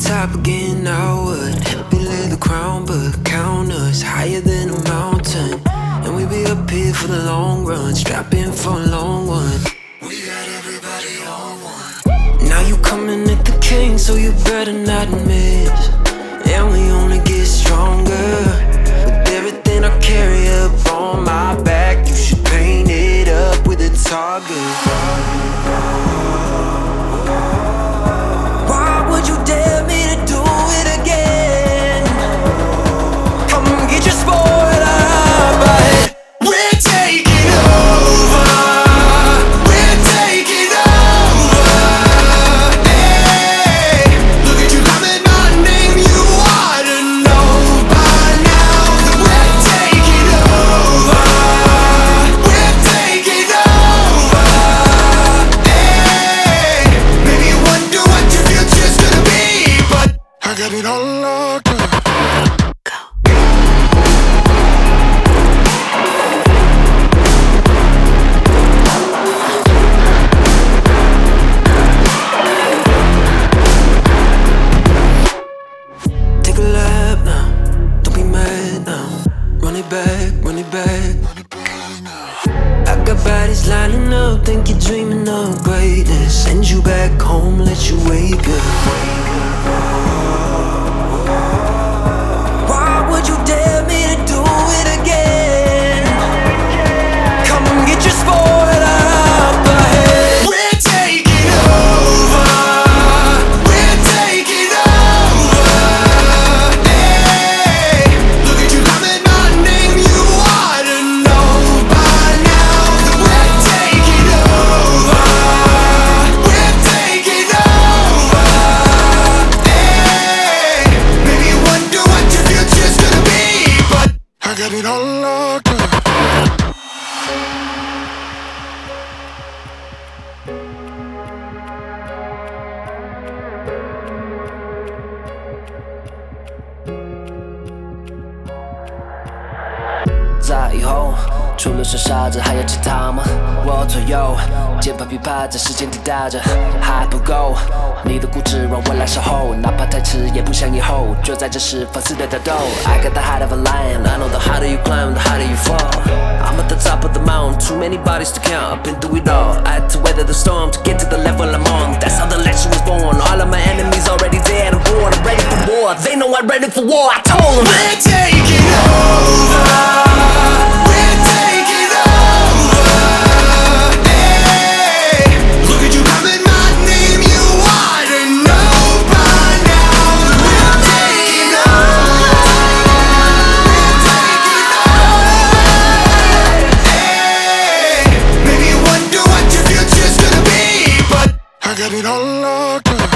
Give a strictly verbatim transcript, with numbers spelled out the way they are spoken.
top again, I would help you lay the crown, but count us higher than a mountain. And we be up here for the long run, strap in for a long one. We got everybody on one. Now you coming at the king, so you better not miss. And we only get stronger with everything I carry up on my back. You should paint it up with a target. Why would you dare me to do it again? Come get your spoiler, but we're taking over. We're taking over. Hey, look at you calling my name. You ought to know by now that we're taking over. We're taking over. Hey, maybe you wonder what your future's gonna be, but I got it all locked up. Take a lap now, don't be mad now. Run it back, run it back. I got bodies lining up, think you're dreaming of greatness. Send you back home, let you wake up. Why would you dare me to do it again? Come get your spoiler up ahead. We're taking over. We're taking over. Hey, look at you calling my name. You ought to know by now that we're taking over. We're taking over. Hey, maybe you wonder what your future's gonna be, but I got it all locked up. 在以后，除了剩下这还有其他吗？我左右，键盘琵琶在时间滴答着，还不够。你的固执让我来守候，哪怕太迟也不想以后。就在这时放肆的挑逗。I got the heart of a lion, I know the harder you climb, the harder you fall. I'm at the top of the mountain, too many bodies to count. I've been through it all. I had to weather the storm to get to the level I'm on. That's how the legend was born. All of my enemies already dead and born. I'm ready for war. They know I'm ready for war. I told them We're taking over. We're taking over. Hey, look at you calling my name. You ought to know by now that we're taking over. We're taking over. Hey, maybe you wonder what your future's gonna be, but I got it all locked up.